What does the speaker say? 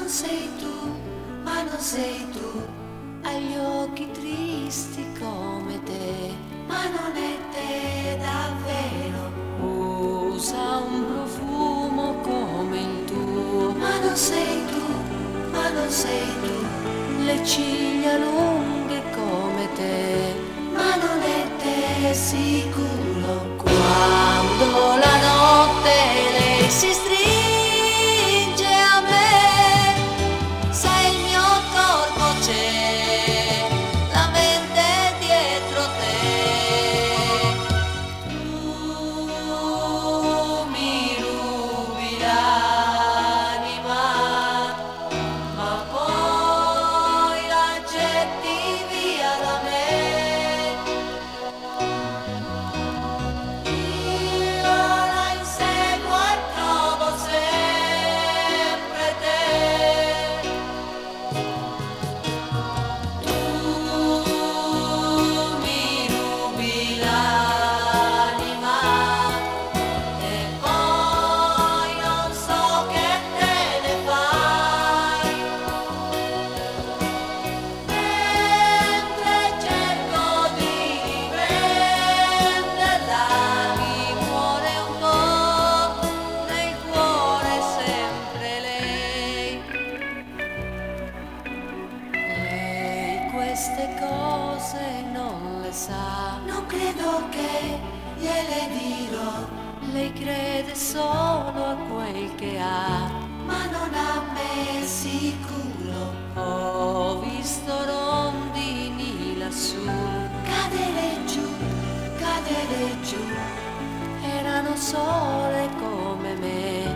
non sei tu, ma non sei tu, hai gli occhi tristi come te, ma non è te davvero. Usa un profumo come il tuo, ma non sei tu, ma non sei tu, le ciglia lunghe come te, ma non è te sicuro. Quando la notte lei si stringe a me, sai il mio corpo c'è, la mente dietro te. Tu mi rubi l'anima, ma poi la getti via da me. Queste cose non le sa, non credo che gliele dirò. Lei crede solo a quel che ha, ma non a me sicuro. Ho visto rondini lassù cadere giù, erano sole come me.